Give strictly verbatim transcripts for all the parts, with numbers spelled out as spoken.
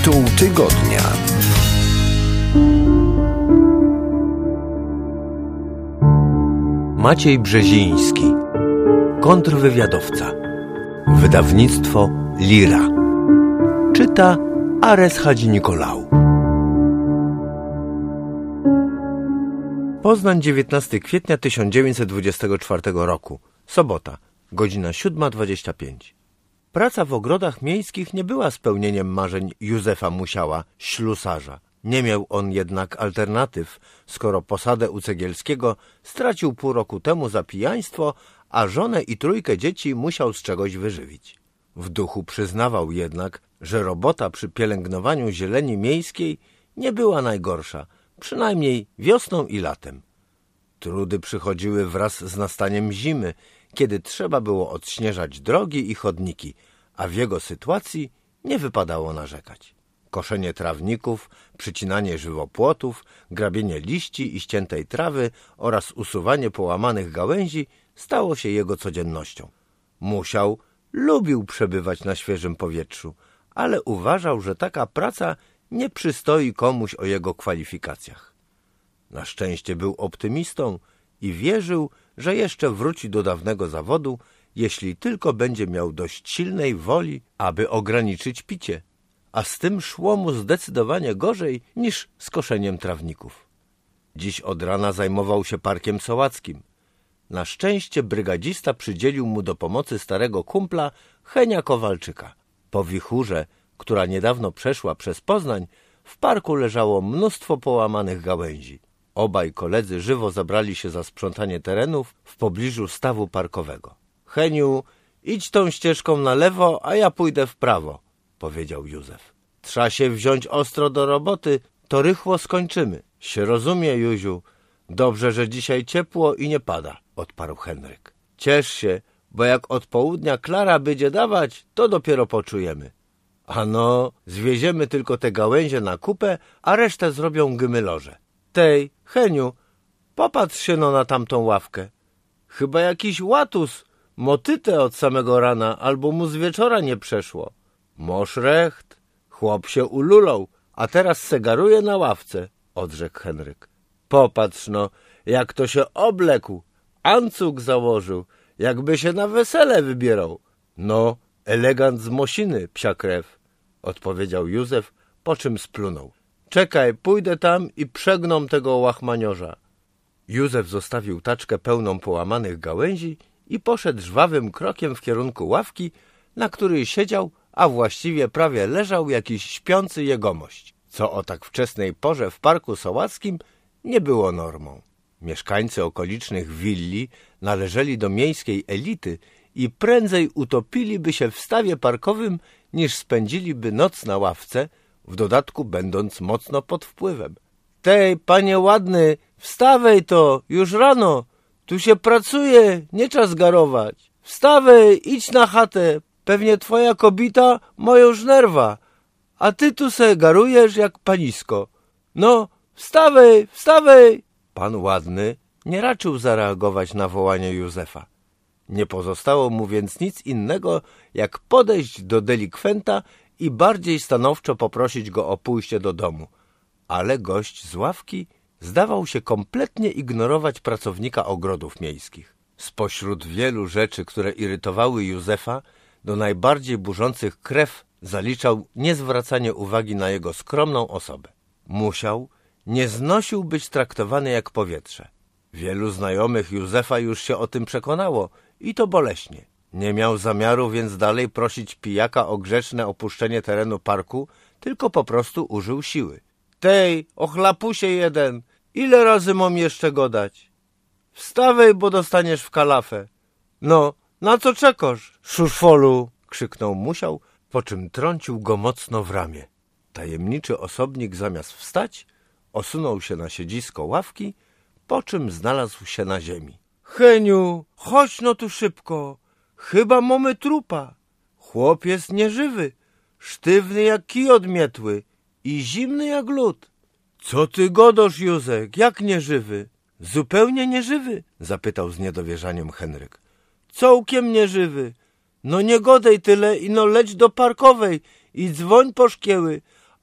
Tytuł tygodnia. Maciej Brzeziński, kontrwywiadowca. Wydawnictwo Lira. Czyta Ares Hadzi-Nikolał. Poznań, dziewiętnastego kwietnia tysiąc dziewięćset dwudziestego czwartego roku. Sobota, godzina siódma dwadzieścia pięć. Praca w ogrodach miejskich nie była spełnieniem marzeń Józefa Musiała, ślusarza. Nie miał on jednak alternatyw, skoro posadę u Cegielskiego stracił pół roku temu za pijaństwo, a żonę i trójkę dzieci musiał z czegoś wyżywić. W duchu przyznawał jednak, że robota przy pielęgnowaniu zieleni miejskiej nie była najgorsza, przynajmniej wiosną i latem. Trudy przychodziły wraz z nastaniem zimy, kiedy trzeba było odśnieżać drogi i chodniki, a w jego sytuacji nie wypadało narzekać. Koszenie trawników, przycinanie żywopłotów, grabienie liści i ściętej trawy oraz usuwanie połamanych gałęzi stało się jego codziennością. Musiał, lubił przebywać na świeżym powietrzu, ale uważał, że taka praca nie przystoi komuś o jego kwalifikacjach. Na szczęście był optymistą i wierzył, że jeszcze wróci do dawnego zawodu, jeśli tylko będzie miał dość silnej woli, aby ograniczyć picie, a z tym szło mu zdecydowanie gorzej niż z koszeniem trawników. Dziś od rana zajmował się parkiem sołackim. Na szczęście brygadzista przydzielił mu do pomocy starego kumpla Henia Kowalczyka. Po wichurze, która niedawno przeszła przez Poznań, w parku leżało mnóstwo połamanych gałęzi. Obaj koledzy żywo zabrali się za sprzątanie terenów w pobliżu stawu parkowego. — Heniu, idź tą ścieżką na lewo, a ja pójdę w prawo — powiedział Józef. — Trza się wziąć ostro do roboty, to rychło skończymy. — Się rozumie, Józiu. Dobrze, że dzisiaj ciepło i nie pada — odparł Henryk. — Ciesz się, bo jak od południa Klara będzie dawać, to dopiero poczujemy. — Ano, zwieziemy tylko te gałęzie na kupę, a resztę zrobią gymylorze. Tej, Heniu, popatrz się no na tamtą ławkę. Chyba jakiś łatus, motytę od samego rana, albo mu z wieczora nie przeszło. Moż recht, chłop się ululał, a teraz segaruje na ławce, odrzekł Henryk. Popatrz no, jak to się oblekł, ancuk założył, jakby się na wesele wybierał. No, elegant z Mosiny, psia krew, odpowiedział Józef, po czym splunął. Czekaj, pójdę tam i przegną tego łachmaniorza. Józef zostawił taczkę pełną połamanych gałęzi i poszedł żwawym krokiem w kierunku ławki, na której siedział, a właściwie prawie leżał jakiś śpiący jegomość, co o tak wczesnej porze w parku sołackim nie było normą. Mieszkańcy okolicznych willi należeli do miejskiej elity i prędzej utopiliby się w stawie parkowym, niż spędziliby noc na ławce, w dodatku będąc mocno pod wpływem. Tej, panie ładny, wstawaj to, już rano, tu się pracuje, nie czas garować. Wstawaj, idź na chatę, pewnie twoja kobita ma już nerwa, a ty tu se garujesz jak panisko. No, wstawaj, wstawaj. Pan ładny nie raczył zareagować na wołanie Józefa. Nie pozostało mu więc nic innego, jak podejść do delikwenta i bardziej stanowczo poprosić go o pójście do domu. Ale gość z ławki zdawał się kompletnie ignorować pracownika ogrodów miejskich. Spośród wielu rzeczy, które irytowały Józefa, do najbardziej burzących krew zaliczał niezwracanie uwagi na jego skromną osobę. Musiał, nie znosił być traktowany jak powietrze. Wielu znajomych Józefa już się o tym przekonało i to boleśnie. Nie miał zamiaru więc dalej prosić pijaka o grzeczne opuszczenie terenu parku, tylko po prostu użył siły. Tej, ochlapusie jeden, ile razy mam jeszcze go dać? Wstawaj, bo dostaniesz w kalafę. No, na co czekasz, szurfolu? Krzyknął Musiał, po czym trącił go mocno w ramię. Tajemniczy osobnik zamiast wstać, osunął się na siedzisko ławki, po czym znalazł się na ziemi. Heniu, chodź no tu szybko. Chyba mamy trupa. Chłop jest nieżywy, sztywny jak kij odmietły i zimny jak lód. Co ty godosz, Józek, jak nieżywy? Zupełnie nieżywy? Zapytał z niedowierzaniem Henryk. Całkiem nieżywy. No nie godej tyle i no leć do parkowej i dzwoń po szkieły,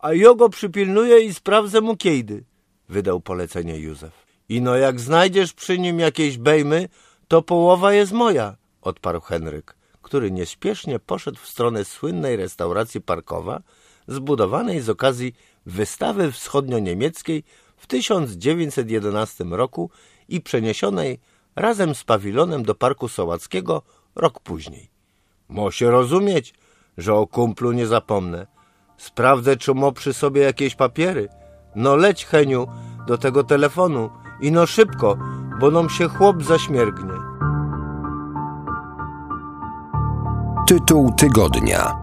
a ja go przypilnuję i sprawdzę mu kiejdy, wydał polecenie Józef. I no jak znajdziesz przy nim jakieś bejmy, to połowa jest moja, odparł Henryk, który nieśpiesznie poszedł w stronę słynnej restauracji Parkowa, zbudowanej z okazji wystawy wschodnio-niemieckiej w tysiąc dziewięćset jedenastym roku i przeniesionej razem z pawilonem do Parku Sołackiego rok później. Mo się rozumieć, że o kumplu nie zapomnę. Sprawdzę, czy ma przy sobie jakieś papiery. No leć, Heniu, do tego telefonu i no szybko, bo nam się chłop zaśmiergnie. Tytuł tygodnia.